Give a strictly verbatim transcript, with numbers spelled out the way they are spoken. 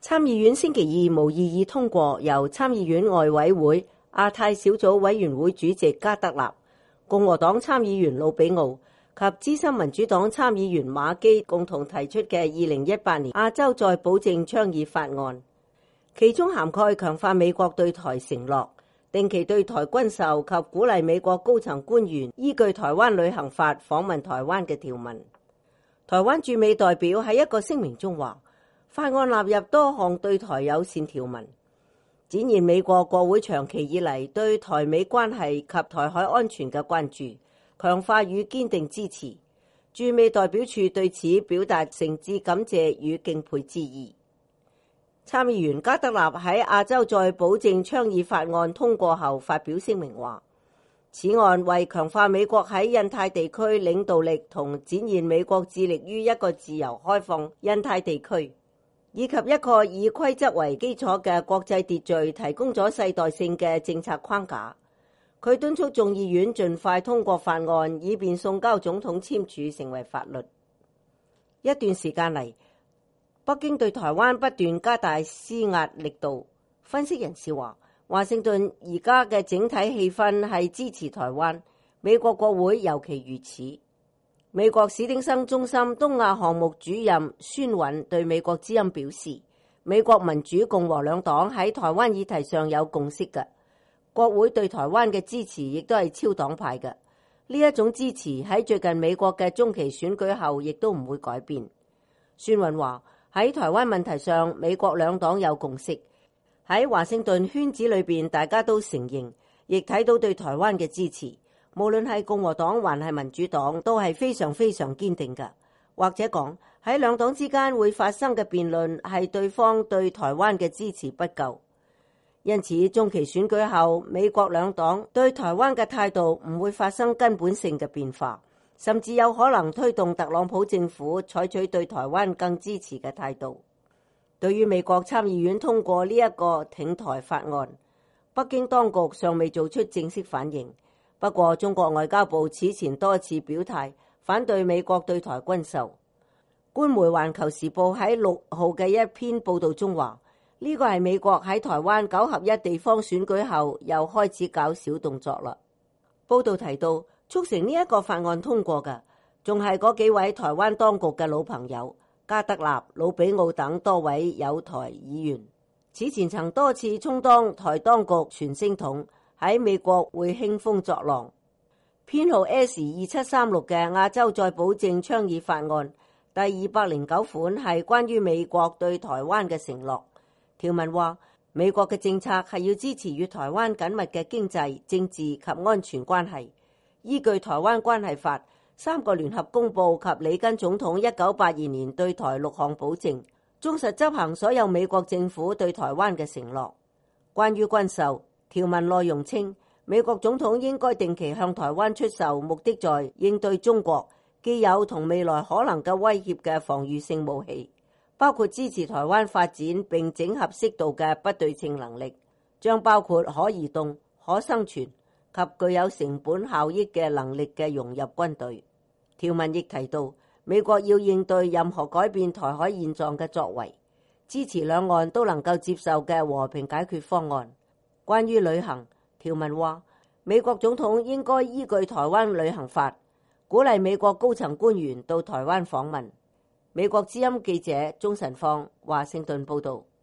參議院星期二無異議通過由參議院外委會亞太小組委員會主席加德納、共和黨參議員魯比奧及資深民主黨參議員馬基共同提出嘅二零一八年亞洲再保證倡議法案，其中涵蓋強化美國對台承諾、定期對台軍售及鼓勵美國高層官員依據台灣旅行法訪問台灣嘅條文。台灣駐美代表喺一個聲明中話，法案納入多項對台友善條文，展現美國國會長期以嚟對台美關係及台海安全嘅關注，強化與堅定支持。駐美代表處對此表達誠摯感謝與敬佩之意。參議員加德納喺亞洲再保證倡議法案通過後發表聲明話，此案為強化美國喺印太地區領導力同展現美國致力於一個自由開放印太地區，以及一個以規則為基礎嘅國際秩序提供咗世代性嘅政策框架。佢敦促眾議院盡快通過法案，以便送交總統簽署成為法律。一段時間嚟，北京對台灣不斷加大施壓力度。分析人士話，華盛頓而家嘅整體氣氛係支持台灣，美國國會尤其如此。美國史丁生中心東亞項目主任孫韻對美國之音表示，美國民主共和兩黨喺台灣議題上有共識嘅，國會對台灣嘅支持亦都係超黨派嘅。呢一種支持喺最近美國嘅中期選舉後亦都唔會改變。孫韻話，喺台灣問題上，美國兩黨有共識，喺華盛頓圈子裏邊大家都承認，亦睇到對台灣嘅支持。無論係共和黨還係民主黨，都係非常非常堅定嘅。或者講喺兩黨之間會發生嘅辯論係對方對台灣嘅支持不夠，因此中期選舉後，美國兩黨對台灣嘅態度唔會發生根本性嘅變化，甚至有可能推動特朗普政府採取對台灣更支持嘅態度。對於美國參議院通過呢一個挺台法案，北京當局尚未做出正式反應。不過，中國外交部此前多次表態反對美國對台軍售。官媒《環球時報》喺六號嘅一篇報導中話，呢個係美國喺台灣九合一地方選舉後又開始搞小動作啦。報導提到，促成呢一個法案通過嘅，仲係嗰幾位台灣當局嘅老朋友加德納、魯比奧等多位友台議員，此前曾多次充當台當局傳聲筒，喺美國會興風作浪。編號 S 二七三六嘅亞洲再保證倡議法案第二百零九款係關於美國對台灣嘅承諾。條文話，美國嘅政策係要支持與台灣緊密嘅經濟、政治及安全關係，依據台灣關係法、三個聯合公報及里根總統一九八二年對台六項保證，忠實執行所有美國政府對台灣嘅承諾。關於軍售，條文內容稱，美國總統應該定期向台灣出售，目的在應對中國既有同未來可能嘅威脅嘅防禦性武器，包括支持台灣發展並整合適度嘅不對稱能力，將包括可移動、可生存及具有成本效益嘅能力嘅融入軍隊。條文亦提到，美國要應對任何改變台海現狀嘅作為，支持兩岸都能夠接受嘅和平解決方案。關於旅行，條文話，美國總統應該依據台灣旅行法，鼓勵美國高層官員到台灣訪問。美國之音記者鍾晨放華盛頓報道。